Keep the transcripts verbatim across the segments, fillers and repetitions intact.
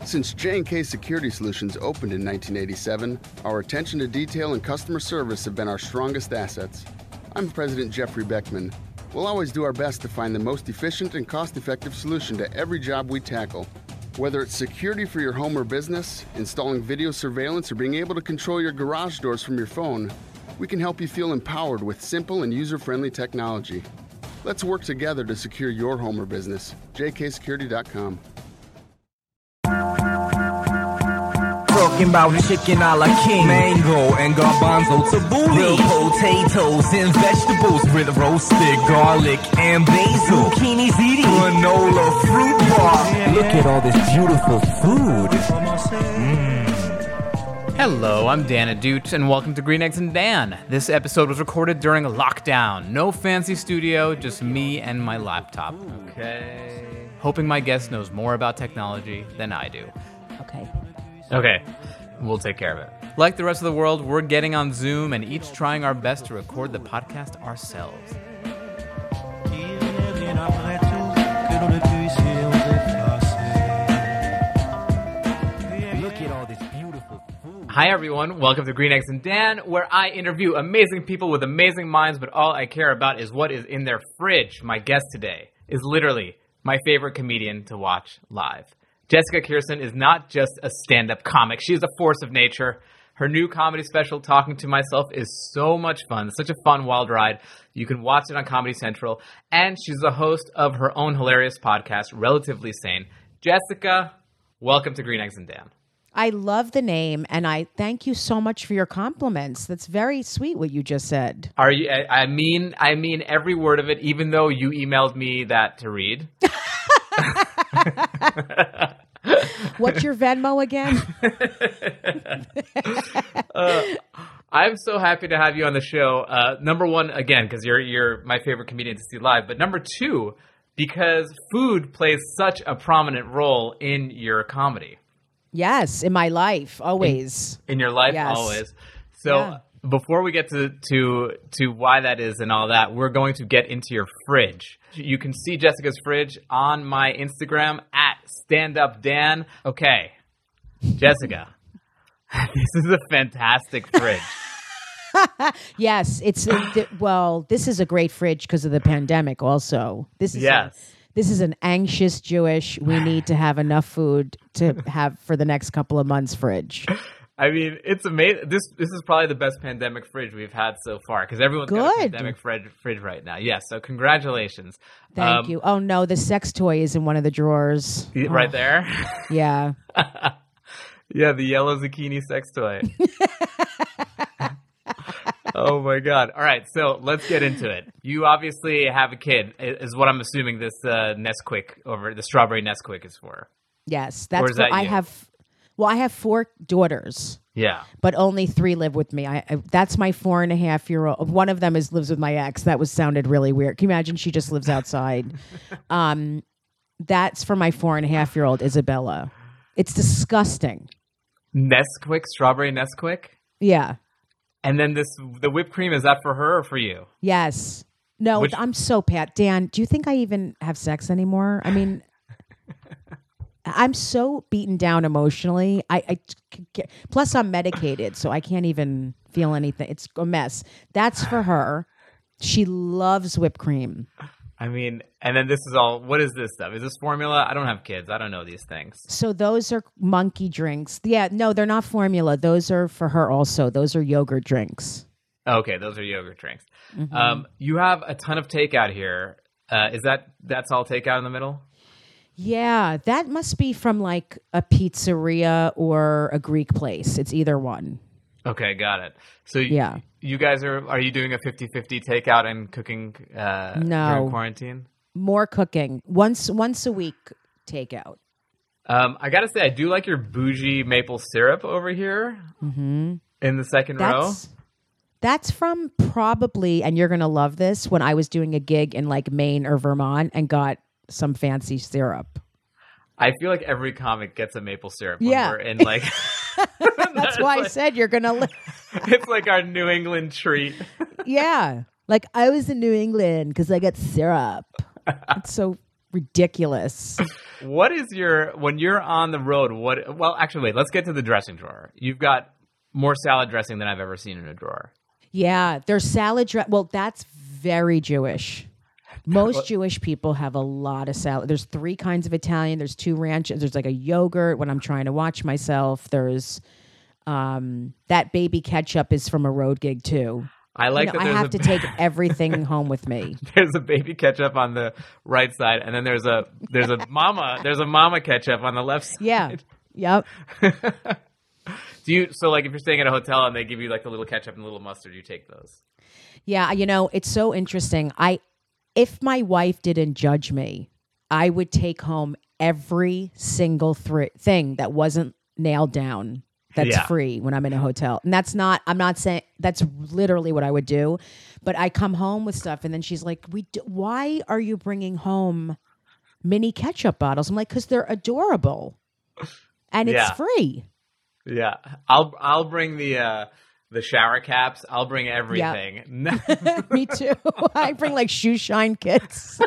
Since J and K Security Solutions opened in nineteen eighty-seven, our attention to detail and customer service have been our strongest assets. I'm President Jeffrey Beckman. We'll always do our best to find the most efficient and cost-effective solution to every job we tackle. Whether it's security for your home or business, installing video surveillance, or being able to control your garage doors from your phone, we can help you feel empowered with simple and user-friendly technology. Let's work together to secure your home or business. J K security dot com. Talking about chicken a la king, mango and garbanzo tabbouleh, grilled potatoes and vegetables with roasted garlic and basil, zucchini ziti, granola fruit bar. Look at all this beautiful food. Mm. Hello, I'm Dan Adut, and welcome to Green Eggs and Dan. This episode was recorded during a lockdown. No fancy studio, just me and my laptop. Okay. Hoping my guest knows more about technology than I do. Okay. Okay, we'll take care of it. Like the rest of the world, we're getting on Zoom and each trying our best to record the podcast ourselves. Look at all this beautiful food. Hi everyone, welcome to Green Eggs and Dan, where I interview amazing people with amazing minds, but all I care about is what is in their fridge. My guest today is literally my favorite comedian to watch live. Jessica Kirson is not just a stand-up comic. She is a force of nature. Her new comedy special, Talking to Myself, is so much fun. It's such a fun, wild ride. You can watch it on Comedy Central. And she's the host of her own hilarious podcast, Relatively Sane. Jessica, welcome to Green Eggs and Dan. I love the name, and I thank you so much for your compliments. That's very sweet what you just said. Are you? I I mean, I mean every word of it, even though you emailed me that to read. What's your Venmo again? uh, I'm so happy to have you on the show. Uh, number one, again, because you're you're my favorite comedian to see live. But number two, because food plays such a prominent role in your comedy. Yes, in my life, always. In, in your life, yes. always. So yeah. Before we get to, to to why that is and all that, we're going to get into your fridge. You can see Jessica's fridge on my Instagram at StandUpDan. Okay, Jessica, this is a fantastic fridge. Yes, it's a, well. This is a great fridge because of the pandemic. Also, this is yes. A, this is an anxious Jewish. We need to have enough food to have for the next couple of months. Fridge. I mean, it's amazing. This this is probably the best pandemic fridge we've had so far because everyone's Good. got a pandemic fridge, fridge right now. Yes, so congratulations. Thank um, you. Oh, no, the sex toy is in one of the drawers. Right oh. there? Yeah. Yeah, the yellow zucchini sex toy. Oh, my God. All right, so let's get into it. You obviously have a kid, is what I'm assuming this uh, Nesquik over, the strawberry Nesquik is for. Yes, that's or is what that I you? have. Well, I have four daughters. Yeah. But only three live with me. I, I that's my four and a half year old. One of them is lives with my ex. That was sounded really weird. Can you imagine? She just lives outside. um, that's for my four and a half year old Isabella. It's disgusting. Nesquik, strawberry Nesquik? Yeah. And then this, the whipped cream, is that for her or for you? Yes. No, Which- I'm so pat. Dan, do you think I even have sex anymore? I mean, I'm so beaten down emotionally. I, I plus I'm medicated, so I can't even feel anything. It's a mess. That's for her. She loves whipped cream. I mean, and then this is all, what is this stuff? Is this formula? I don't have kids. I don't know these things. So those are monkey drinks. Yeah, no, they're not formula. Those are for her also. Those are yogurt drinks. Okay, those are yogurt drinks. Mm-hmm. Um, you have a ton of takeout here. Uh, is that, that's all takeout in the middle? Yeah, that must be from like a pizzeria or a Greek place. It's either one. Okay, got it. So yeah. y- you guys are, are you doing a fifty-fifty takeout and cooking uh, no. during quarantine? More cooking. Once once a week takeout. Um, I got to say, I do like your bougie maple syrup over here mm-hmm. in the second that's, row. That's from probably, and you're going to love this, when I was doing a gig in like Maine or Vermont and got some fancy syrup. I feel like every comic gets a maple syrup when yeah. we're in like... That's why like, I said you're going to... Li- it's like our New England treat. Yeah. Like I was in New England because I got syrup. It's so ridiculous. What is your, when you're on the road, what, well, actually, wait, let's get to the dressing drawer. You've got more salad dressing than I've ever seen in a drawer. Yeah, there's salad dressing. Well, that's very Jewish. Most Jewish people have a lot of salad. There's three kinds of Italian. There's two ranches. There's like a yogurt when I'm trying to watch myself. There's um, that baby ketchup is from a road gig too. I like you know, that. I There's have a, to take everything home with me. There's a baby ketchup on the right side, and then there's a there's a mama there's a mama ketchup on the left side. Yeah. Yep. Do you so like if you're staying at a hotel and they give you like a little ketchup and a little mustard, you take those? Yeah, you know, it's so interesting. I if my wife didn't judge me, I would take home every single thr- thing that wasn't nailed down that's Yeah. free when I'm in a hotel. And that's not, I'm not saying, that's literally what I would do. But I come home with stuff and then she's like, "We do, why are you bringing home mini ketchup bottles?" I'm like, "Because they're adorable. And it's Yeah. free." Yeah, I'll I'll bring the uh, the shower caps. I'll bring everything. Me too. I bring like shoe shine kits.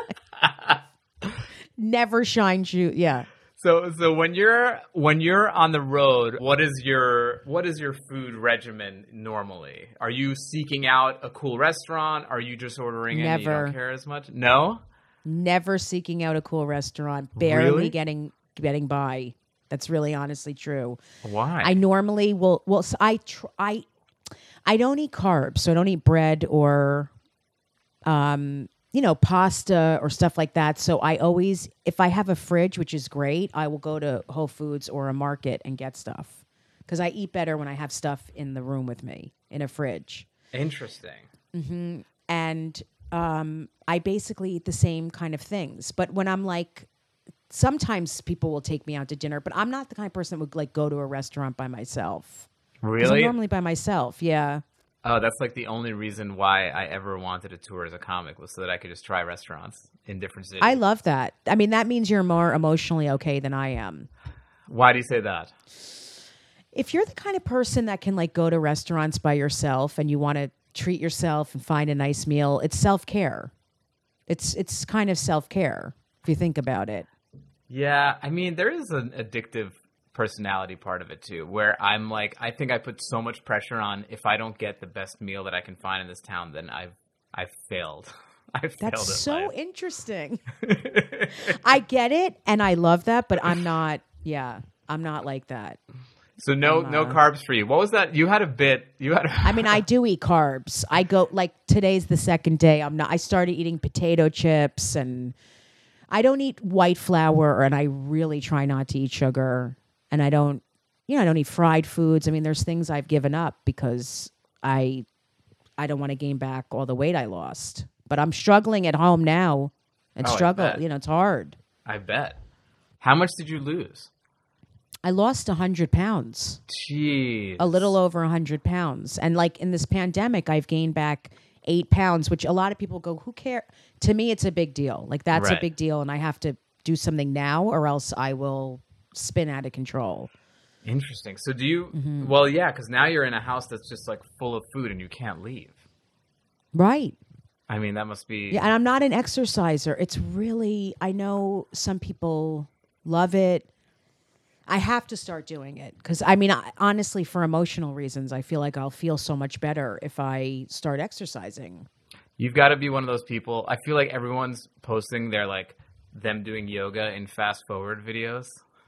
Never shine shoe. Yeah. So so when you're when you're on the road, what is your what is your food regimen normally? Are you seeking out a cool restaurant? Are you just ordering in and you Never. don't care as much? No? Never seeking out a cool restaurant. Barely Really? getting getting by. That's really honestly true. Why? I normally will. Well, so I tr- I I don't eat carbs, so I don't eat bread or, um, you know, pasta or stuff like that. So I always, if I have a fridge, which is great, I will go to Whole Foods or a market and get stuff because I eat better when I have stuff in the room with me in a fridge. Interesting. And um, I basically eat the same kind of things. But when I'm like, sometimes people will take me out to dinner, but I'm not the kind of person that would like go to a restaurant by myself. 'Cause I'm Really? normally by myself. Yeah. Oh, that's like the only reason why I ever wanted a tour as a comic was so that I could just try restaurants in different cities. I love that. I mean, that means you're more emotionally okay than I am. Why do you say that? If you're the kind of person that can like go to restaurants by yourself and you want to treat yourself and find a nice meal, it's self-care. It's it's kind of self-care if you think about it. Yeah, I mean, there is an addictive personality part of it too, where I'm like, I think I put so much pressure on if I don't get the best meal that I can find in this town, then I've I've failed. I've failed That's at so life. interesting. I get it and I love that, but I'm not, yeah, I'm not like that. So no I'm, no uh, carbs for you. What was that? You had a bit. You had. A, I mean, I do eat carbs. I go like today's the second day. I'm not. I started eating potato chips, and I don't eat white flour, and I really try not to eat sugar. And I don't, you know, I don't eat fried foods. I mean, there's things I've given up because I, I don't want to gain back all the weight I lost. But I'm struggling at home now, and Oh, I struggle. bet. You know, it's hard. I bet. How much did you lose? I lost one hundred pounds. Jeez. A little over one hundred pounds. And like in this pandemic, I've gained back eight pounds, which a lot of people go, who care? To me, it's a big deal. Like that's Right. a big deal. And I have to do something now or else I will spin out of control. Interesting. So do you? Mm-hmm. Well, yeah, because now you're in a house that's just like full of food and you can't leave. Right. I mean, that must be. Yeah. And I'm not an exerciser. It's really, I know some people love it. I have to start doing it because I mean, I, honestly, for emotional reasons, I feel like I'll feel so much better if I start exercising. You've got to be one of those people. I feel like everyone's posting their like them doing yoga in fast forward videos.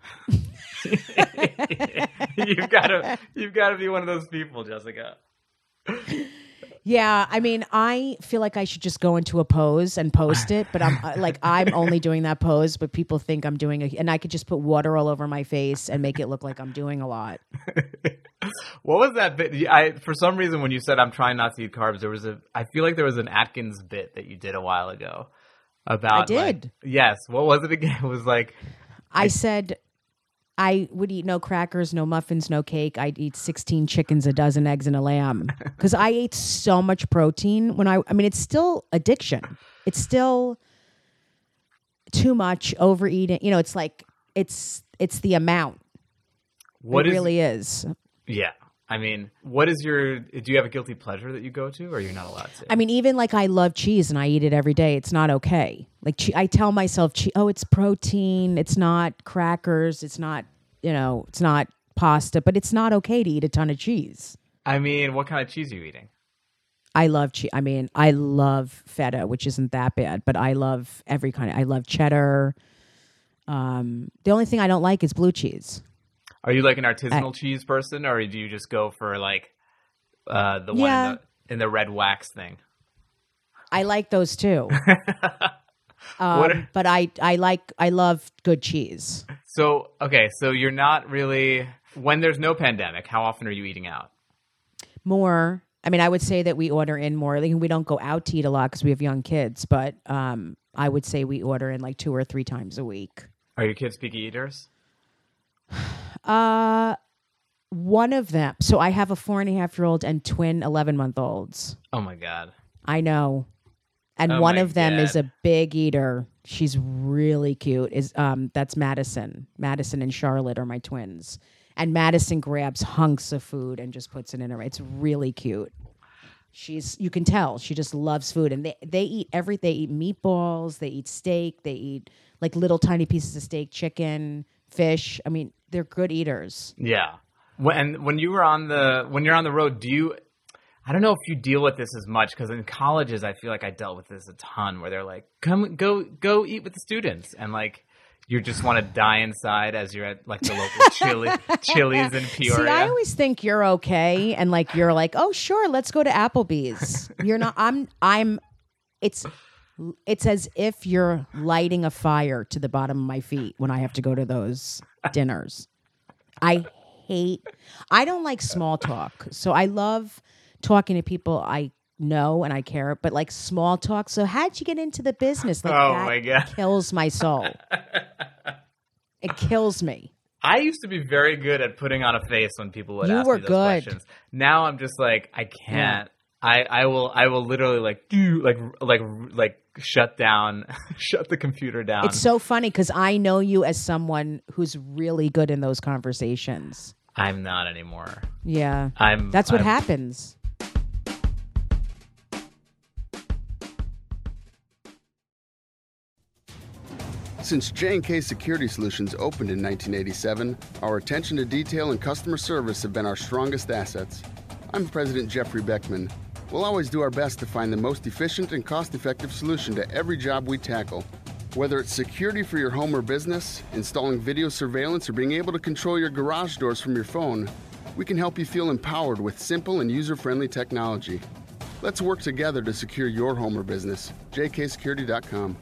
you've got to you've got to be one of those people, Jessica. Yeah, I mean, I feel like I should just go into a pose and post it, but I'm uh, like, I'm only doing that pose, but people think I'm doing a, and I could just put water all over my face and make it look like I'm doing a lot. What was that bit? I for some reason when you said I'm trying not to eat carbs, there was a. I feel like there was an Atkins bit that you did a while ago about. I did. Like, yes. What was it again? It was like. I said I would eat no crackers, no muffins, no cake. I'd eat sixteen chickens, a dozen eggs, and a lamb because I ate so much protein when I, I mean, it's still addiction. It's still too much overeating. You know, it's like, it's, it's the amount. What it is really is. Yeah. I mean, what is your, do you have a guilty pleasure that you go to or you're not allowed to? I mean, even like I love cheese and I eat it every day. It's not okay. Like che- I tell myself, che- oh, it's protein. It's not crackers. It's not, you know, it's not pasta, but it's not okay to eat a ton of cheese. I mean, what kind of cheese are you eating? I love cheese. I mean, I love feta, which isn't that bad, but I love every kind of, I love cheddar. Um, the only thing I don't like is blue cheese. Are you like an artisanal I, cheese person, or do you just go for like uh, the yeah. one in the, in the red wax thing? I like those too. um, but I, I like, I love good cheese. So, okay, so you're not really, when there's no pandemic, how often are you eating out? More. I mean, I would say that we order in more. Like, we don't go out to eat a lot because we have young kids, but um, I would say we order in like two or three times a week. Are your kids picky eaters? Uh, one of them. So I have a four and a half year old and twin eleven month olds. Oh my God. I know. And Oh one my of them God. is a big eater. She's really cute. Is um that's Madison. Madison and Charlotte are my twins. And Madison grabs hunks of food and just puts it in her. It's really cute. She's you can tell she just loves food, and they they eat every they eat meatballs, they eat steak, they eat like little tiny pieces of steak, chicken, fish. I mean, they're good eaters. Yeah. When when you were on the when you're on the road, do you? I don't know if you deal with this as much, because in colleges I feel like I dealt with this a ton, where they're like, "Come, go, go eat with the students," and like you just want to die inside as you're at like the local chili Chili's in Peoria. See, I always think you're okay, and like you're like, "Oh, sure, let's go to Applebee's." You're not. I'm. I'm. It's. It's as if you're lighting a fire to the bottom of my feet when I have to go to those dinners. I hate. I don't like small talk, so I love talking to people I know and I care, but like small talk. So how'd you get into the business? Like Oh that my God. kills my soul. It kills me. I used to be very good at putting on a face when people would You ask were me those good. questions. Now I'm just like, I can't. I, I will I will literally like do like like like shut down shut the computer down. It's so funny because I know you as someone who's really good in those conversations. I'm not anymore. Yeah. I'm That's what I'm, happens. Since J and K Security Solutions opened in nineteen eighty-seven, our attention to detail and customer service have been our strongest assets. I'm President Jeffrey Beckman. We'll always do our best to find the most efficient and cost-effective solution to every job we tackle. Whether it's security for your home or business, installing video surveillance, or being able to control your garage doors from your phone, we can help you feel empowered with simple and user-friendly technology. Let's work together to secure your home or business. J K security dot com.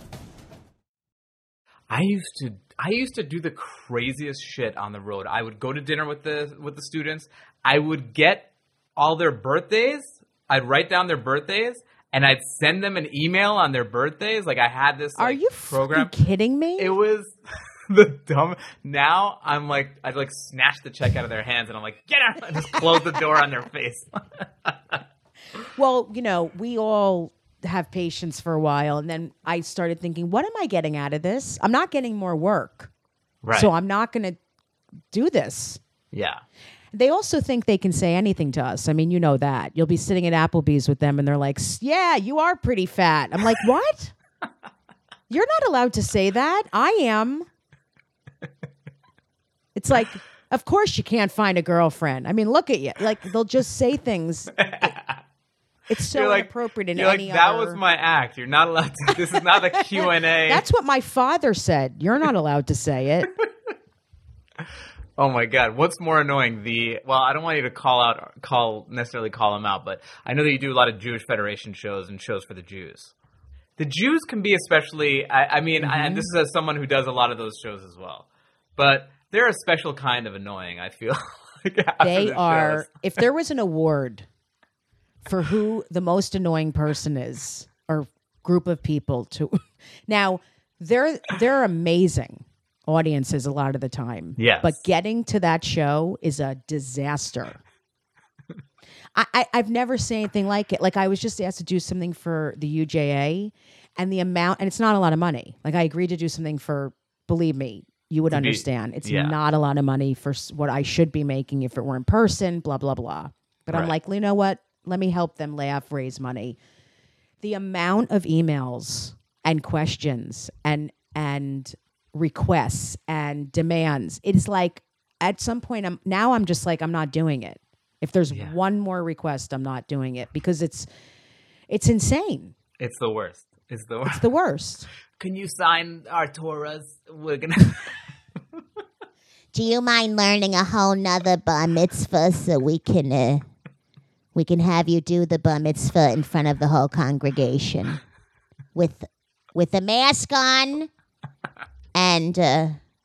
I used to I used to do the craziest shit on the road. I would go to dinner with the with the students. I would get all their birthdays. I'd write down their birthdays and I'd send them an email on their birthdays. Like I had this like, Are you program. fucking kidding me? It was the dumb. Now I'm like I'd like snatch the check out of their hands and I'm like, get out, and just close the door on their face. Well, you know, we all have patience for a while, and then I started thinking, what am I getting out of this? I'm not getting more work. Right. So I'm not going to do this. Yeah. They also think they can say anything to us. I mean, you know that. You'll be sitting at Applebee's with them and they're like, yeah, you are pretty fat. I'm like, what? You're not allowed to say that. I am. It's like, of course you can't find a girlfriend. I mean, look at you. Like, they'll just say things. It- it's so You're like, inappropriate in you're any like, that other... was my act. You're not allowed to. This is not a Q and A. That's what my father said. You're not allowed to say it. Oh my God! What's more annoying? The well, I don't want you to call out, call necessarily call them out, but I know that you do a lot of Jewish Federation shows and shows for the Jews. The Jews can be especially. I, I mean, I, and this is as someone who does a lot of those shows as well, but they're a special kind of annoying. I feel like after They the are. shows. If there was an award for who the most annoying person is, or group of people to, now they're they're amazing audiences a lot of the time. Yes. But getting to that show is a disaster. I, I I've never seen anything like it. Like I was just asked to do something for the U J A, and the amount, and it's not a lot of money. Like I agreed to do something for, believe me, you would To be- understand. It's yeah. not a lot of money for s- what I should be making if it were in person, blah, blah, blah. But I'm Right. like, you know what? Let me help them laugh, raise money. The amount of emails and questions and and requests and demands, it is like at some point, I'm now I'm just like, I'm not doing it. If there's Yeah. one more request, I'm not doing it because it's it's insane. It's the worst. It's the worst. It's the worst. Can you sign our Torahs? We're gonna. Do you mind learning a whole nother bar mitzvah so we can uh, we can have you do the bar mitzvah in front of the whole congregation with with a mask on and uh,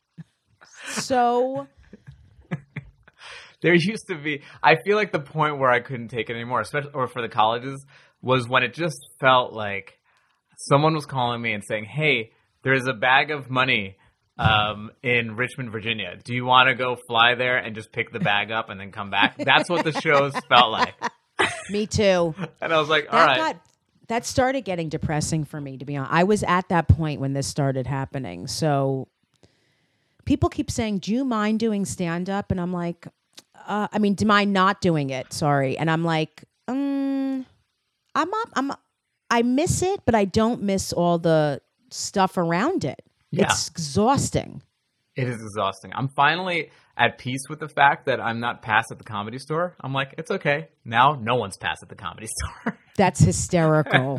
So There used to be. I feel like the point where I couldn't take it anymore, especially or for the colleges, was when it just felt like someone was calling me and saying, "Hey, there's a bag of money um, in Richmond, Virginia. Do you want to go fly there and just pick the bag up and then come back?" That's what the shows felt like. me too. And I was like, "All That right." got that started getting depressing for me, to be honest. I was at that point when this started happening. So people keep saying, "Do you mind doing stand up?" And I'm like, uh, I mean, do you mind not doing it? Sorry. And I'm like, um, I'm up, I'm I miss it, but I don't miss all the stuff around it. Yeah. It's exhausting. It is exhausting. I'm finally at peace with the fact that I'm not pass at the Comedy Store. I'm like, it's okay. Now no one's pass at the Comedy Store. That's hysterical.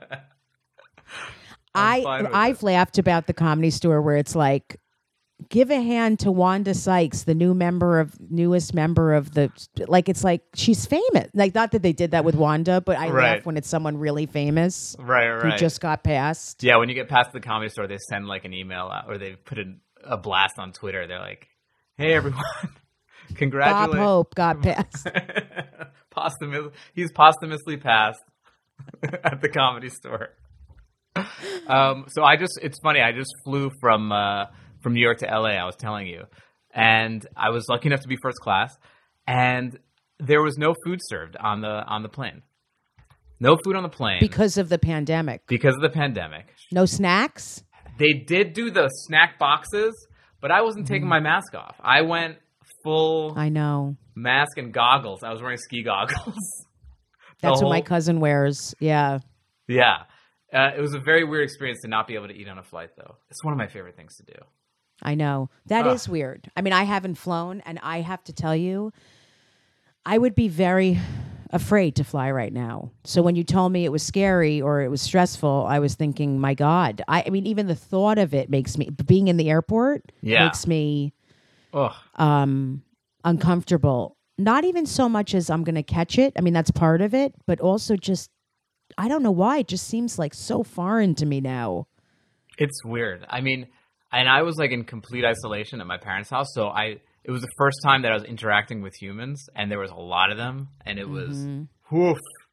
I fine with I've laughed about the Comedy Store where it's like, give a hand to Wanda Sykes, the new member of newest member of the like. It's like she's famous. Like not that they did that with Wanda, but I Right. laugh when it's someone really famous Right, who right. just got passed. Yeah, when you get past the Comedy Store, they send like an email out, or they put in a blast on Twitter. They're like, "Hey everyone, Bob congratulations!" Hope got passed. Posthumous, he's posthumously passed at the Comedy Store. Um, so I just, it's funny. I just flew from uh, from New York to L A. I was telling you, and I was lucky enough to be first class, and there was no food served on the on the plane. No food on the plane Because of the pandemic. because of the pandemic. No snacks? They did do the snack boxes, but I wasn't taking my mask off. I went full I know. mask and goggles. I was wearing ski goggles. The That's what my whole- cousin wears. Yeah. Yeah. Uh, it was a very weird experience to not be able to eat on a flight, though. It's one of my favorite things to do. I know. That Ugh. is weird. I mean, I haven't flown, and I have to tell you, I would be very afraid to fly right now. So when you told me it was scary or it was stressful, I was thinking, my God. I, I mean, even the thought of it makes me, being in the airport Yeah. makes me Ugh. um, uncomfortable. Not even so much as I'm going to catch it. I mean, that's part of it, but also just, I don't know why. It just seems like so foreign to me now. It's weird. I mean, and I was like in complete isolation at my parents' house, so I it was the first time that I was interacting with humans, and there was a lot of them, and it was woof.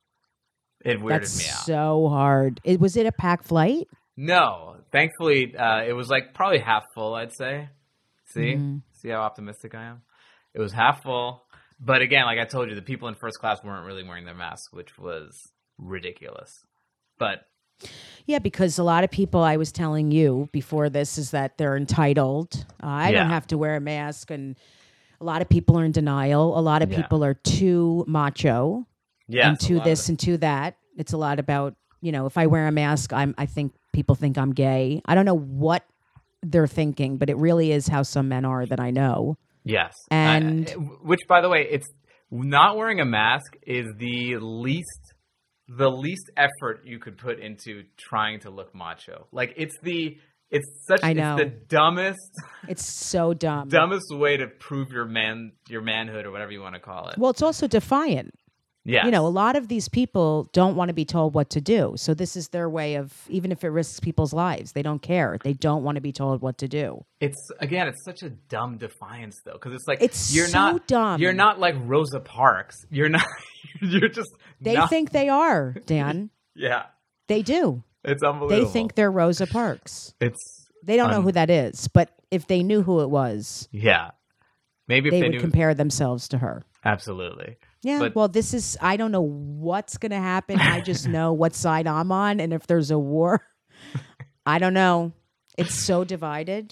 It weirded That's me out. so hard. It, was it a packed flight? No, thankfully, uh, it was like probably half full. I'd say. See, Mm-hmm. see how optimistic I am. It was half full, but again, like I told you, the people in first class weren't really wearing their masks, which was ridiculous. But Yeah, because a lot of people, I was telling you before this, is that they're entitled. Uh, I Yeah. don't have to wear a mask. And a lot of people are in denial. A lot of Yeah. people are too macho yeah, and to this and to that. It's a lot about, you know, if I wear a mask, I'm, I think people think I'm gay. I don't know what they're thinking, but it really is how some men are that I know. Yes. And- I- which, by the way, it's not wearing a mask is the least the least effort you could put into trying to look macho. Like it's the it's such I know. it's the dumbest It's so dumb. dumbest way to prove your man your manhood or whatever you want to call it. Well, it's also defiant. Yeah. You know, a lot of these people don't want to be told what to do. So this is their way of, even if it risks people's lives, they don't care. They don't want to be told what to do. It's again, it's such a dumb defiance though, because it's like It's you're so not dumb. You're not like Rosa Parks. You're not. You're just. They not- think they are, Dan. Yeah, They do. it's unbelievable. They think they're Rosa Parks. it's. They don't know un- who that is, but if they knew who it was, Yeah, maybe if they they, would knew. compare themselves to her. Absolutely. Yeah, But- well, this is, I don't know what's going to happen. I just know what side I'm on. And if there's a war, I don't know. It's so divided.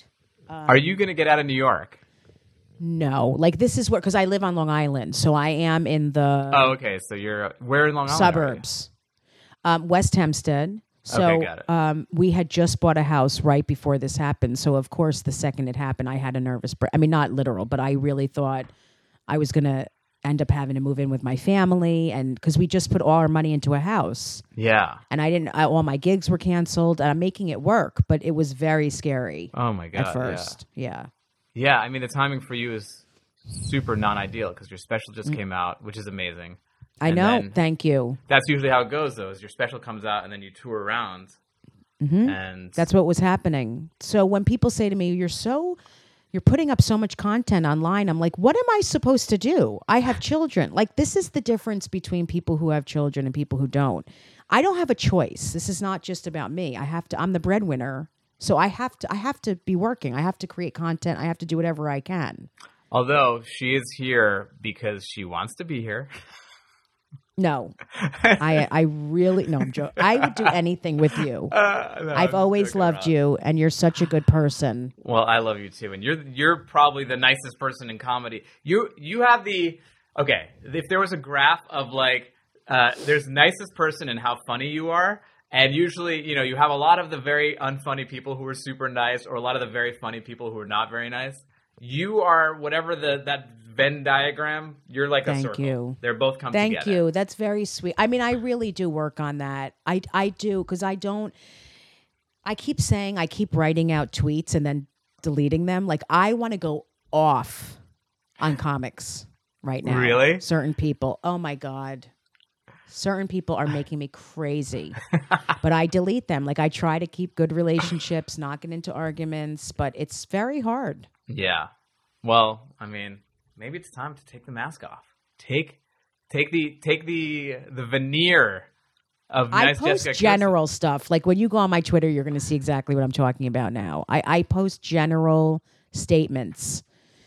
Are you going to get out of New York? No, like this is where because I live on Long Island, so I am in the Oh, okay. So you're where in Long Island? suburbs, um, West Hempstead. So Okay, got it. Um, we had just bought a house right before this happened. So of course, the second it happened, I had a nervous break. I mean, not literal, but I really thought I was gonna end up having to move in with my family, and because we just put all our money into a house, Yeah. and I didn't. I, all my gigs were canceled, and I'm making it work, but it was very scary Oh my god. at first. Yeah. Yeah. Yeah. I mean, the timing for you is super non-ideal because your special just came out, which is amazing. I And know. then- Thank you. That's usually how it goes, though. Is your special comes out and then you tour around, mm-hmm. and That's what was happening. So when people say to me, "You're so, you're putting up so much content online," I'm like, "What am I supposed to do? I have children." Like this is the difference between people who have children and people who don't. I don't have a choice. This is not just about me. I have to. I'm the breadwinner, so I have to. I have to be working. I have to create content. I have to do whatever I can. although she is here because she wants to be here. No, I I really no. I'm joking. I would do anything with you. Uh, no, I've I'm always joking loved around. you, and you're such a good person. Well, I love you too, and you're you're probably the nicest person in comedy. You you have the okay. If there was a graph of like, uh, there's nicest person and how funny you are, and usually you know you have a lot of the very unfunny people who are super nice, or a lot of the very funny people who are not very nice. You are whatever the that Venn diagram. You're like a Thank circle. you. They're both come Thank together. you. That's very sweet. I mean, I really do work on that. I I do because I don't. I keep saying I keep writing out tweets and then deleting them. Like I want to go off on comics right now. Really? Certain people. Oh my god. Certain people are making me crazy, but I delete them. Like I try to keep good relationships, not get into arguments, but it's very hard. Yeah. Well, I mean, maybe it's time to take the mask off. Take take the take the the veneer of I nice post Jessica general stuff. Like when you go on my Twitter, you're going to see exactly what I'm talking about now. I, I post general statements.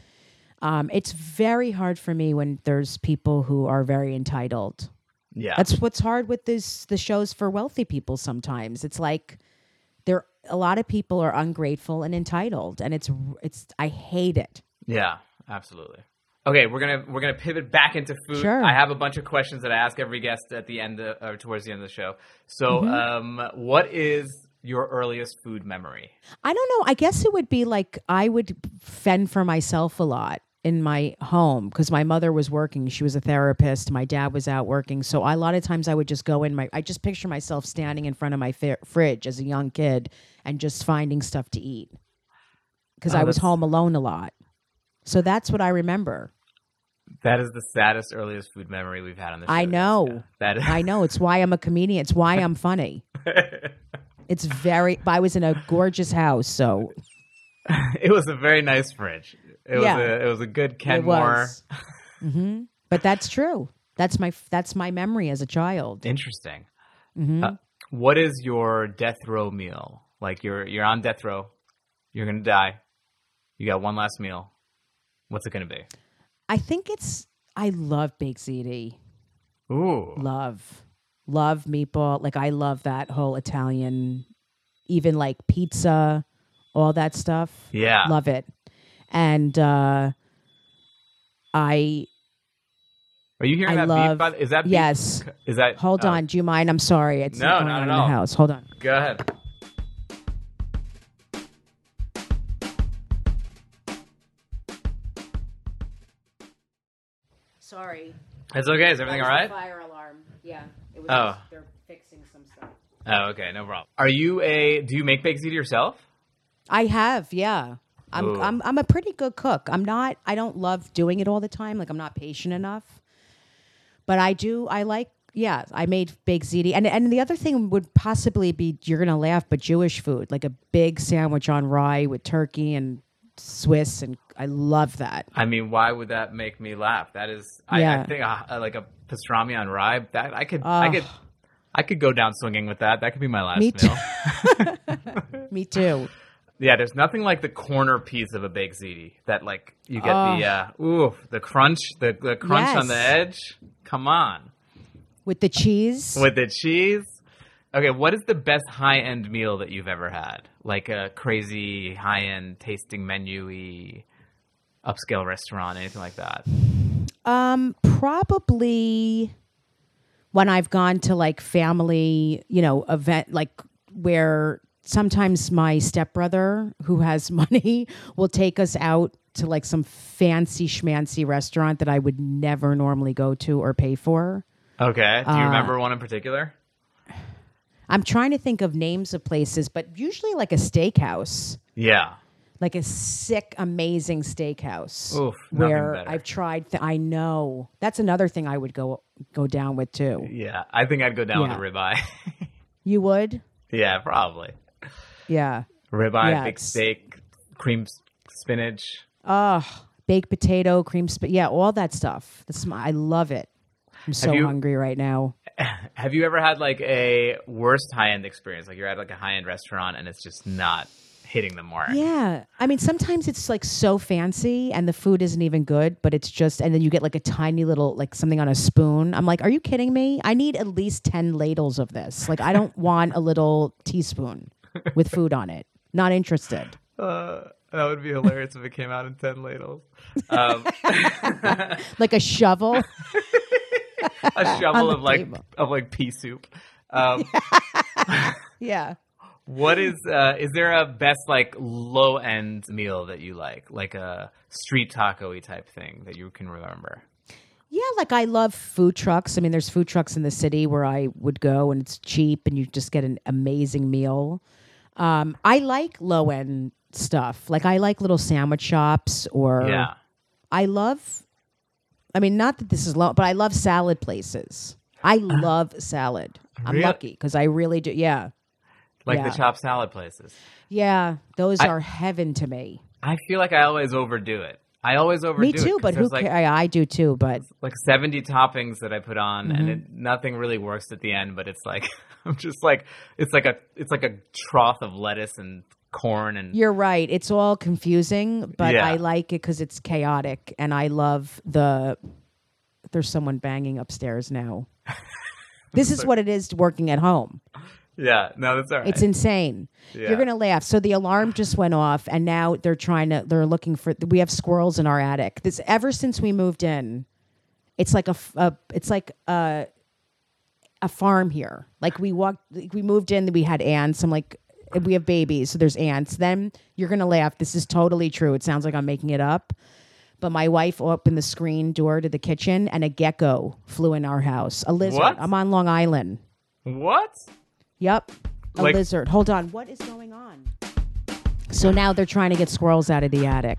Um, it's very hard for me when there's people who are very entitled. Kirsten. Yeah. That's what's hard with this the shows for wealthy people sometimes. It's like there a lot of people are ungrateful and entitled, and it's it's I hate it. Yeah, absolutely. Okay, we're gonna we're gonna pivot back into food. Sure. I have a bunch of questions that I ask every guest at the end of, or towards the end of the show. So, Mm-hmm. um, what is your earliest food memory? I don't know. I guess it would be like I would fend for myself a lot in my home because my mother was working. She was a therapist. My dad was out working. So I, a lot of times I would just go in my, I just picture myself standing in front of my fi- fridge as a young kid and just finding stuff to eat because Oh, I was that's- home alone a lot. So that's what I remember. That is the saddest earliest food memory we've had on the show. I know. Jessica. That is. I know. It's why I'm a comedian. It's why I'm funny. It's very, I was in a gorgeous house. So It was a very nice fridge. It Yeah. was a it was a good it Kenmore. was. hmm But that's true. That's my, that's my memory as a child. Interesting. Mm-hmm. Uh, what is your death row meal? Like you're you're on death row, you're gonna die. You got one last meal. What's it gonna be? I think it's, I love baked ziti. Ooh, Love. Love meatball. Like I love that whole Italian, even like pizza, all that stuff. yeah. Love it. And uh I Are you hearing I that love- beep? By the, is that beep? yes. Is that? Hold oh, on. Do you mind? I'm sorry. It's No, going not on at in all. the house. Hold on. Go ahead. Sorry. It's okay. Is everything all right? Fire alarm. Yeah. It was Oh. they're fixing some stuff. Oh, okay, no problem. Are you a? Do you make baked ziti yourself? I have, yeah. I'm Ooh. I'm I'm a pretty good cook. I'm not I don't love doing it all the time. Like I'm not patient enough. But I do I like yeah, I made baked ziti. And and the other thing would possibly be you're gonna laugh, but Jewish food. Like a big sandwich on rye with turkey and Swiss, and I love that. I mean, why would that make me laugh? That is, I, I Yeah. think uh, like a pastrami on rye. That I could, I Ugh. could, I could go down swinging with that. That could be my last Me too. meal. Me too. Yeah, there's nothing like the corner piece of a baked ziti that like you get the uh, ooh the crunch, the the crunch on the Yes. edge. Come on, With the cheese. with the cheese. Okay, what is the best high-end meal that you've ever had? Like a crazy high-end tasting menu-y upscale restaurant, anything like that? Um, probably when I've gone to like family, you know, event, like where sometimes my stepbrother who has money will take us out to like some fancy schmancy restaurant that I would never normally go to or pay for. Okay. Do you Uh, remember one in particular? I'm trying to think of names of places, but usually like a steakhouse, Yeah. like a sick, amazing steakhouse. Oof, nothing where better. I've tried. Th- I know that's another thing I would go go down with too. Yeah. I think I'd go down Yeah. with a ribeye. You would? Yeah, probably. Yeah. Ribeye, Yeah, big it's- steak, cream s- spinach. Oh, baked potato, cream sp- yeah, all that stuff. That's my, I love it. I'm so you- hungry right now. Have you ever had like a worst high-end experience? Like you're at like a high-end restaurant and it's just not hitting the mark. Yeah. I mean, sometimes it's like so fancy and the food isn't even good, but it's just, and then you get like a tiny little, like something on a spoon. I'm like, are you kidding me? I need at least ten ladles of this. Like, I don't want a little teaspoon with food on it. Not interested. Uh, that would be hilarious if it came out in ten ladles. Um, Like a shovel. a shovel the of like table. of like pea soup. Um, Yeah. what is uh, is there a best like low end meal that you like, like a street taco-y type thing that you can remember? Yeah, like I love food trucks. I mean, there's food trucks in the city where I would go and it's cheap and you just get an amazing meal. Um, I like low end stuff. Like I like little sandwich shops or Yeah. I love, I mean, not that this is low, but I love salad places. I love salad. I'm Really? lucky because I really do. Yeah. Like Yeah. the chopped salad places. Yeah. Those I- are heaven to me. I feel like I always overdo it. I always overdo Me it. too, 'cause but who there's, like, cares? I, I do too, but like seventy toppings that I put on, and Mm-hmm. it, nothing really works at the end. But it's like I'm just like it's like a it's like a trough of lettuce and corn and you're right. It's all confusing, but Yeah. I like it because it's chaotic, and I love the. There's someone banging upstairs now. This is what it is working at home. yeah. No, that's all right. It's insane. Yeah. You're gonna laugh. So the alarm just went off, and now they're trying to. They're looking for. We have squirrels in our attic. This ever since we moved in, it's like a. f- a- it's like a. A farm here. Like we walked. like we moved in. We had ants. I'm like, we have babies, so there's ants. Then you're gonna laugh. This is totally true. It sounds like I'm making it up. But my wife opened the screen door to the kitchen, and a gecko flew in our house. A lizard. What? I'm on Long Island. what? Yep. A Like- lizard. Hold on. What is going on? So now they're trying to get squirrels out of the attic.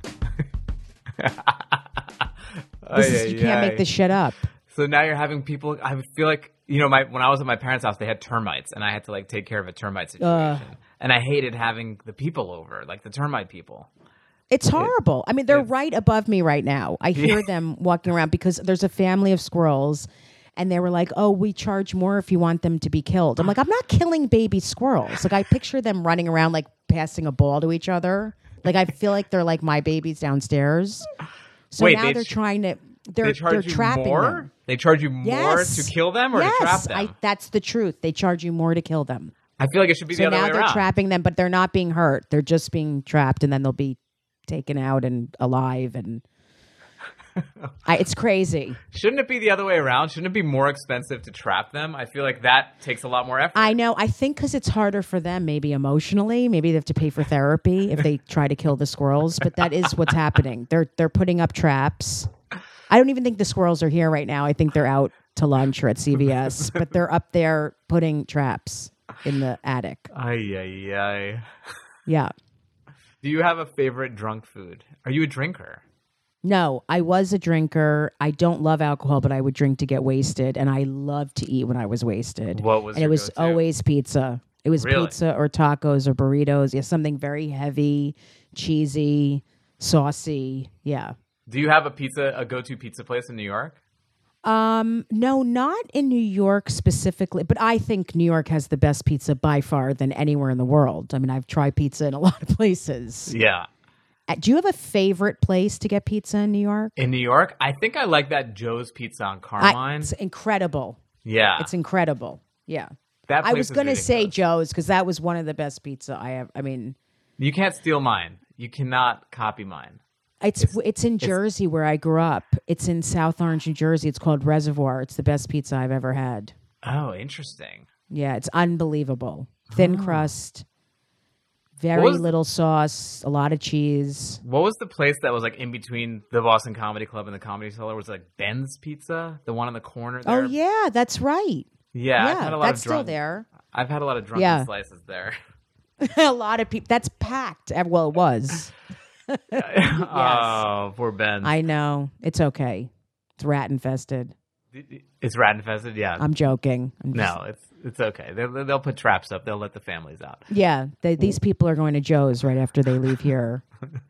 This is, you can't make this shit up. So now you're having people. I feel like you know, my when I was at my parents' house, they had termites, and I had to like take care of a termite situation. And I hated having the people over, like the termite people. It's horrible. I mean, they're it's- right above me right now. I hear them walking around because there's a family of squirrels and they were like, oh, we charge more if you want them to be killed. I'm like, I'm not killing baby squirrels. Like, I picture them running around, like, passing a ball to each other. Like, I feel like they're like my babies downstairs. So Wait, now they they're ch- trying to, they're, They they're charge you trapping more. them. They charge you more Yes. to kill them or yes, to trap them. I, that's the truth. They charge you more to kill them. I feel like it should be So the other now way they're around. trapping them, but they're not being hurt. They're just being trapped, and then they'll be taken out and alive. And I, it's crazy. Shouldn't it be the other way around? Shouldn't it be more expensive to trap them? I feel like that takes a lot more effort. I know. I think because it's harder for them, maybe emotionally. Maybe they have to pay for therapy if they try to kill the squirrels. But that is what's happening. They're they're putting up traps. I don't even think the squirrels are here right now. I think they're out to lunch or at C V S. But they're up there putting traps in the attic. Ay, ay, ay. Yeah. Do you have a favorite drunk food? Are you a drinker? No, I was a drinker. I don't love alcohol, but I would drink to get wasted, and I loved to eat when I was wasted. What was and your it was go-to? always pizza. It was Really? pizza or tacos or burritos. Yeah, something very heavy, cheesy, saucy. Yeah. Do you have a pizza, a go-to pizza place in New York? Um, no, not in New York specifically, but I think New York has the best pizza by far than anywhere in the world. I mean, I've tried pizza in a lot of places. Yeah. Uh, Do you have a favorite place to get pizza in New York? In New York, I think I like that Joe's Pizza on I- Carmine. it's incredible. yeah. It's incredible. Yeah. That I place was is gonna say ridiculous. Joe's because that was one of the best pizza I have. I mean, You can't steal mine. You cannot copy mine. it's it's, in Jersey where I grew up. It's in South Orange, New Jersey. It's called Reservoir. It's the best pizza I've ever had. Oh, interesting. Yeah, it's unbelievable. Thin crust, very What was- little sauce, a lot of cheese. What was the place that was like in between the Boston Comedy Club and the Comedy Cellar? Was it like Ben's Pizza, the one on the corner there? Oh yeah, that's right. yeah. I've yeah, had a lot that's of still drunk, there. I've had a lot of drunken Yeah. slices there. A lot of people. That's packed. Eh, Well, it was. Oh, poor Ben. I know. It's okay. It's rat infested. It's rat infested. Yeah. I'm joking. I'm just- no, it's it's okay. They'll, they'll put traps up. They'll let the families out. Yeah, they, these people are going to Joe's right after they leave here.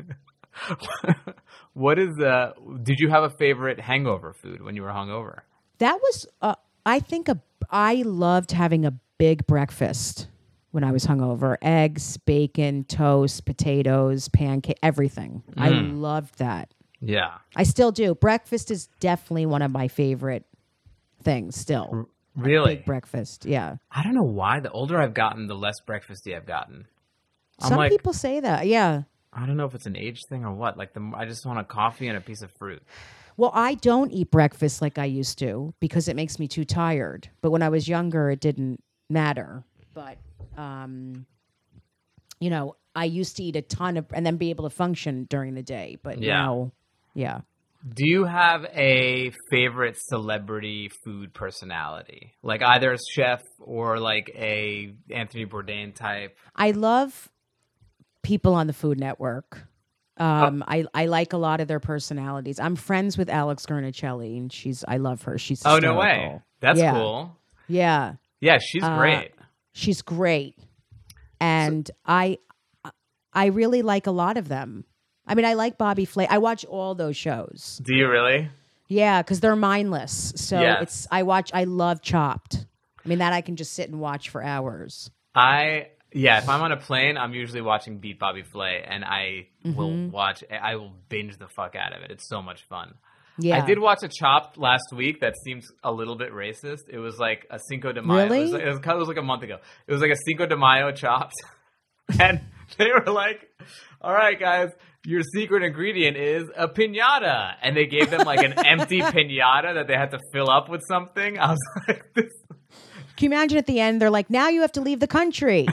What is uh? Did you have a favorite hangover food when you were hungover? That was, uh, I think, a. I loved having a big breakfast when I was hungover. Eggs, bacon, toast, potatoes, pancake, everything. I loved that. Yeah. I still do. Breakfast is definitely one of my favorite things still. Really? Big breakfast, yeah. I don't know why. The older I've gotten, the less breakfasty I've gotten. I'm Some like, people say that, yeah. I don't know if it's an age thing or what. Like the I just want a coffee and a piece of fruit. Well, I don't eat breakfast like I used to because it makes me too tired. But when I was younger, it didn't matter. But, um, you know, I used to eat a ton of, and then be able to function during the day. But Yeah. now, yeah. Do you have a favorite celebrity food personality? Like either a chef or like a Anthony Bourdain type? I love people on the Food Network. Um, I, I like a lot of their personalities. I'm friends with Alex Gurnicelli, and she's I love her. She's Oh, no way. hysterical. That's Yeah. cool. Yeah. Yeah, she's great. She's great, and I I really like a lot of them. I mean, I like Bobby Flay. I watch all those shows. Do you really? Yeah, because they're mindless. So Yeah. it's I watch. I love Chopped. I mean, that I can just sit and watch for hours. I yeah, if I'm on a plane, I'm usually watching Beat Bobby Flay, and I will watch. I will binge the fuck out of it. It's so much fun. Yeah, I did watch a Chopped last week that seems a little bit racist. It was like a Cinco de Mayo. Really? It was, it was, it was like a month ago. It was like a Cinco de Mayo Chopped, and they were like, "All right, guys, your secret ingredient is a piñata," and they gave them like an empty piñata that they had to fill up with something. I was like, "This." Can you imagine at the end? They're like, "Now you have to leave the country."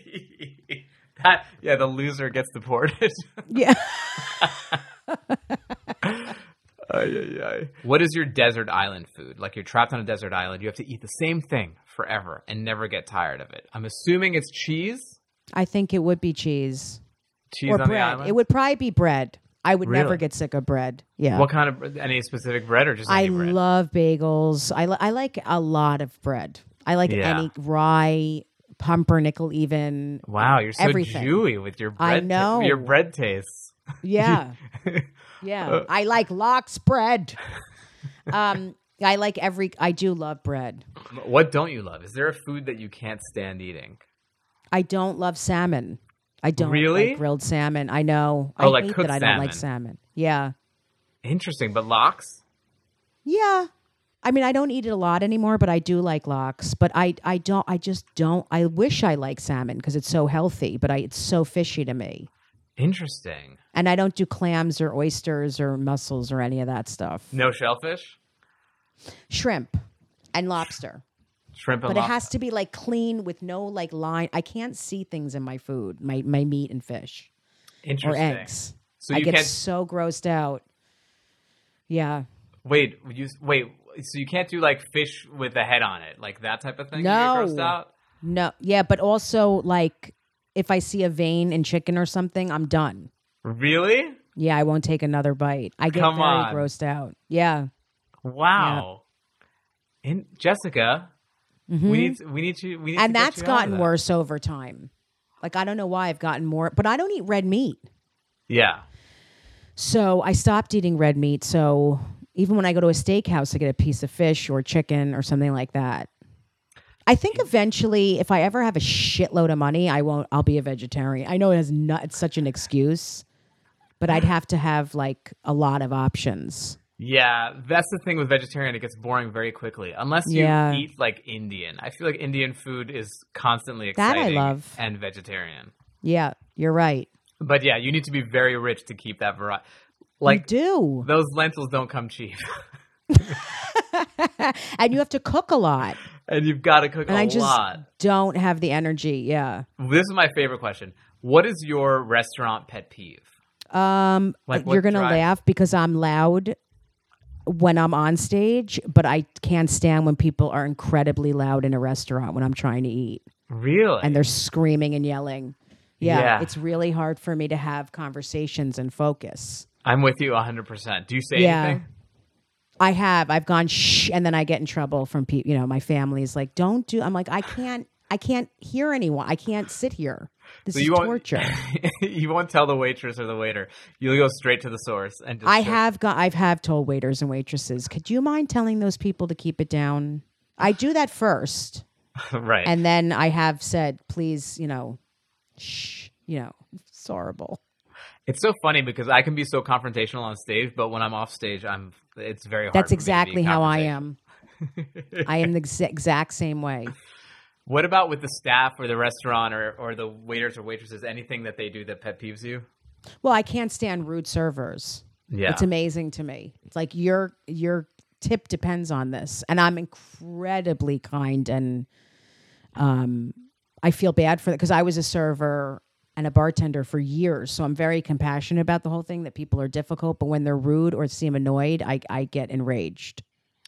that yeah, the loser gets deported. Yeah. Ay, ay, ay. What is your desert island food? Like you're trapped on a desert island, you have to eat the same thing forever and never get tired of it. I'm assuming it's cheese. I think it would be cheese Cheese or on the bread. island. It would probably be bread. I would never Really? get sick of bread. Yeah. What kind of any specific bread or just I any bread? love bagels. I, li- I like a lot of bread. I like Yeah. any rye, pumpernickel, even. Wow, you're so everything. Jewy with your I bread. know. your bread tastes. Yeah. Yeah. I like lox bread. Um, I like every, I do love bread. What don't you love? Is there a food that you can't stand eating? I don't love salmon. I don't Really? like grilled salmon. I know. Oh, I like hate cooked that I don't like salmon. salmon. Yeah. Interesting, but lox? Yeah. I mean, I don't eat it a lot anymore, but I do like lox. But I, I don't, I just don't, I wish I like salmon because it's so healthy, but I, it's so fishy to me. Interesting. And I don't do clams or oysters or mussels or any of that stuff. No shellfish? Shrimp and lobster. Shrimp and But it lobster. has to be like clean with no like line. I can't see things in my food, my, my meat and fish or Interesting. eggs. So I you get can't so grossed out. Yeah. wait. You wait. So you can't do like fish with a head on it, like that type of thing. You No. get grossed out. No. Yeah. But also like if I see a vein in chicken or something, I'm done. Really? Yeah. I won't take another bite. I get Come very on. grossed out. Yeah. Wow. And Jessica, we need we need to we need Mm-hmm. And to get that's you out of gotten that. worse over time. Like, I don't know why I've gotten more, but I don't eat red meat. Yeah. So I stopped eating red meat. So even when I go to a steakhouse, I get a piece of fish or chicken or something like that. I think eventually, if I ever have a shitload of money, I won't. I'll be a vegetarian. I know it has not. It's such an excuse, but I'd have to have like a lot of options. Yeah, that's the thing with vegetarian. It gets boring very quickly. Unless you Yeah. eat like Indian. I feel like Indian food is constantly That I exciting love. and vegetarian. Yeah, you're right. But yeah, you need to be very rich to keep that variety. You Like, do. those lentils don't come cheap. And you have to cook a lot. And you've got to cook And a I just lot. don't have the energy. Yeah. This is my favorite question. What is your restaurant pet peeve? Um, Like, what you're gonna drives- laugh because I'm loud when I'm on stage, but I can't stand when people are incredibly loud in a restaurant when I'm trying to eat Really? and they're screaming and yelling. Yeah, Yeah. it's really hard for me to have conversations and focus. I'm with you one hundred percent. Do you say Yeah. anything? I have. I've gone shh, and then I get in trouble from people. You know, my family is like, "Don't do." I'm like, I can't. I can't hear anyone. I can't sit here. This So is you won't, torture. you won't tell the waitress or the waiter. You'll go straight to the source and just I say- have got. I've have told waiters and waitresses, could you mind telling those people to keep it down? I do that first, right. and then I have said, please, you know, shh. You know, it's horrible. It's so funny because I can be so confrontational on stage, but when I'm off stage, I'm. It's very hard. That's for me to be exactly how I confrontational. am. I am the ex- exact same way. What about with the staff or the restaurant or, or the waiters or waitresses? Anything that they do that pet peeves you? Well, I can't stand rude servers. Yeah. It's amazing to me. It's like your your tip depends on this, and I'm incredibly kind, and um, I feel bad for that because I was a server and a bartender for years, so I'm very compassionate about the whole thing. That people are difficult, but when they're rude or seem annoyed, I I get enraged.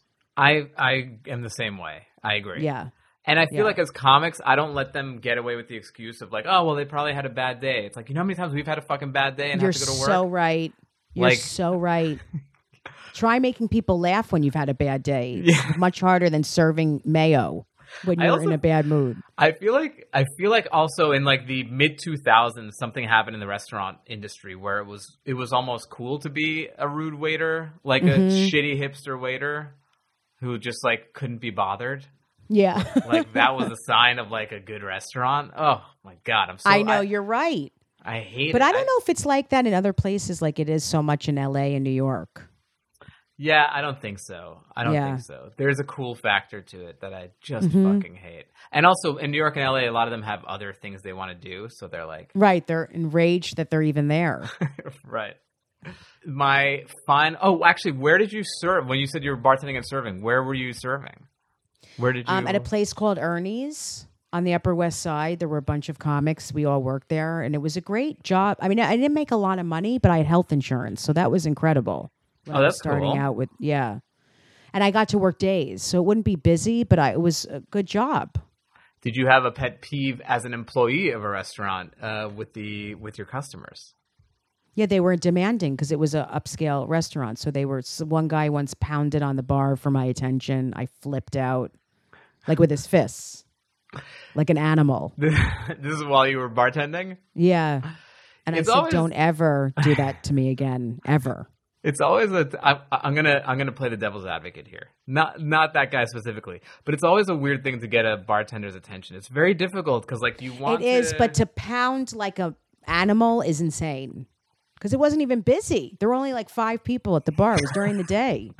I I am the same way. I agree. Yeah, And I feel Yeah. like as comics, I don't let them get away with the excuse of like, oh, well, they probably had a bad day. It's like, you know how many times we've had a fucking bad day and you're have to go to work? so right. You're Like- so right. Try making people laugh when you've had a bad day. Yeah. It's much harder than serving mayo when I you're also- in a bad mood. I feel like I feel like also in like the mid two thousands, something happened in the restaurant industry where it was it was almost cool to be a rude waiter, like Mm-hmm. a shitty hipster waiter who just like couldn't be bothered. Yeah. Like that was a sign of like a good restaurant. Oh my god, I'm so I know I, you're right. I hate But it. I don't know if it's like that in other places like it is so much in L A and New York. Yeah, I don't think so. I don't Yeah. think so. There's a cool factor to it that I just Mhm. fucking hate. And also in New York and L A, a lot of them have other things they want to do, so they're like, Right. They're enraged that they're even there. right. My fine. Oh, actually, where did you serve when you said you were bartending and serving? Where were you serving? Where did you? Um, at a place called Ernie's on the Upper West Side. There were a bunch of comics. We all worked there, and it was a great job. I mean, I didn't make a lot of money, but I had health insurance, so that was incredible. When Oh, I was that's starting cool. out with yeah, and I got to work days, so it wouldn't be busy, but I, it was a good job. Did you have a pet peeve as an employee of a restaurant uh, with the with your customers? Yeah, they were demanding because it was a upscale restaurant. So they were. So one guy once pounded on the bar for my attention. I flipped out, like with his fists, like an animal. This is while you were bartending? Yeah, and It's I said, always- "Don't ever do that to me again, ever." It's always a. I, I'm gonna. I'm gonna play the devil's advocate here. Not. Not that guy specifically, but it's always a weird thing to get a bartender's attention. It's very difficult because, like, you want. It is, to, but to pound like a animal is insane. Because it wasn't even busy. There were only like five people at the bar. It was during the day.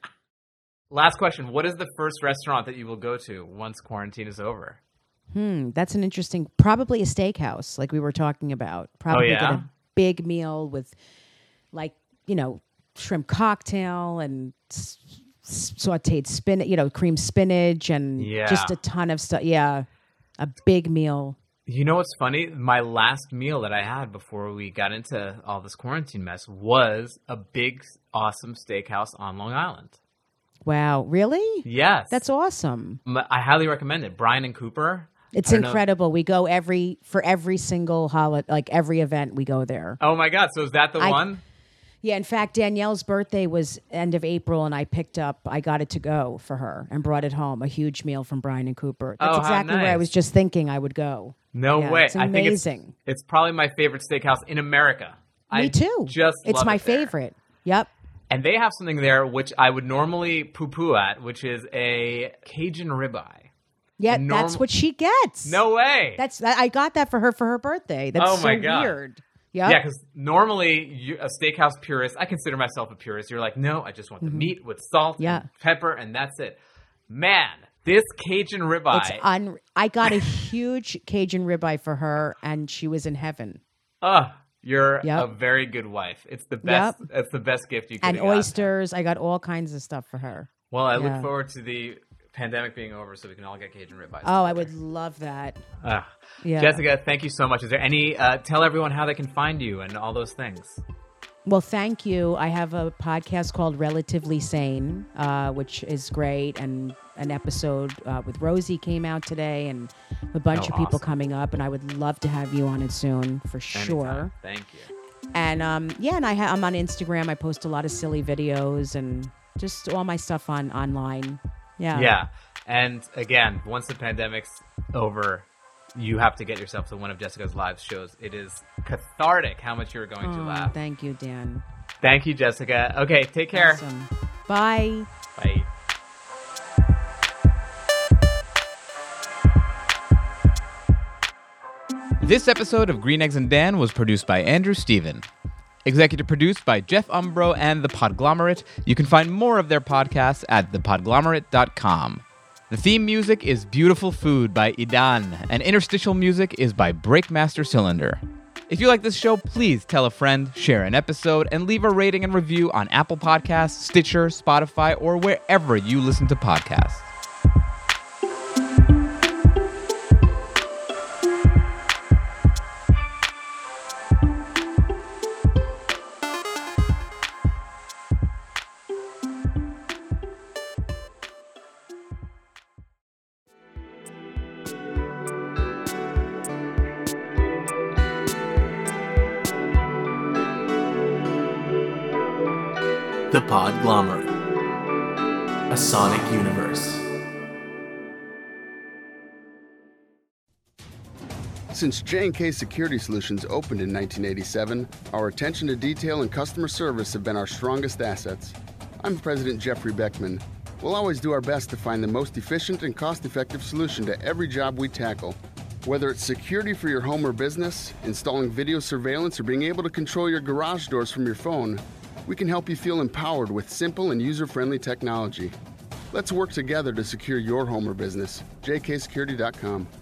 Last question: what is the first restaurant that you will go to once quarantine is over? Hmm, that's an interesting. Probably a steakhouse, like we were talking about. Probably get yeah? a big meal with, like you know, shrimp cocktail and s- s- sautéed spinach. You know, cream spinach and Yeah. just a ton of stuff. Yeah, a big meal. You know what's funny? My last meal that I had before we got into all this quarantine mess was a big, awesome steakhouse on Long Island. Wow, really? Yes, That's awesome. M- I highly recommend it. Brian and Cooper. It's I don't know- incredible. We go every for every single holiday, like every event, we go there. Oh my God! So is that the I- one? Yeah, in fact, Danielle's birthday was end of April, and I picked up, I got it to go for her and brought it home. A huge meal from Brian and Cooper. That's Oh, how exactly where I nice. was just thinking I would go. No Yeah, way! it's I think it's amazing. it's probably my favorite steakhouse in America. Me I too. Just it's love my it there. favorite. Yep. And they have something there which I would normally poo-poo at, which is a Cajun ribeye. Yeah, norm- that's what she gets. No way! That's I got that for her for her birthday. That's Oh my so God. weird. Yeah. Yeah, because normally you, a steakhouse purist, I consider myself a purist. You're like, no, I just want the Mm-hmm. meat with salt Yeah. and pepper, and that's it. Man, this Cajun ribeye. It's un- I got a huge Cajun ribeye for her, and she was in heaven. Ugh, you're Yep. a very good wife. It's the best. Yep. It's the best gift you could And have gotten. oysters. I got all kinds of stuff for her. Well, I look Yeah. forward to the pandemic being over so we can all get Cajun ribeyes. Oh, I together. would love that. Ugh. Yeah. Jessica, thank you so much. Is there any, uh, tell everyone how they can find you and all those things. Well, thank you. I have a podcast called Relatively Sane, uh, which is great. And an episode uh, with Rosie came out today, and a bunch Oh, of people awesome. coming up. And I would love to have you on it soon, for Anytime. sure. Thank you. And um, yeah, and I ha- I'm on Instagram. I post a lot of silly videos and just all my stuff on online. Yeah. Yeah. And again, once the pandemic's over, you have to get yourself to one of Jessica's live shows. It is cathartic how much you're going to Oh, laugh. thank you, Dan. Thank you, Jessica. Okay, take care. Awesome. Bye. Bye. This episode of Green Eggs and Dan was produced by Andrew Steven. Executive produced by Jeff Umbro and The Podglomerate. You can find more of their podcasts at the podglomerate dot com. The theme music is Beautiful Food by Idan, and interstitial music is by Breakmaster Cylinder. If you like this show, please tell a friend, share an episode, and leave a rating and review on Apple Podcasts, Stitcher, Spotify, or wherever you listen to podcasts. The Podglomerate, a sonic universe. Since J and K Security Solutions opened in nineteen eighty-seven, our attention to detail and customer service have been our strongest assets. I'm President Jeffrey Beckman. We'll always do our best to find the most efficient and cost-effective solution to every job we tackle. Whether it's security for your home or business, installing video surveillance, or being able to control your garage doors from your phone, we can help you feel empowered with simple and user-friendly technology. Let's work together to secure your home or business. J K security dot com.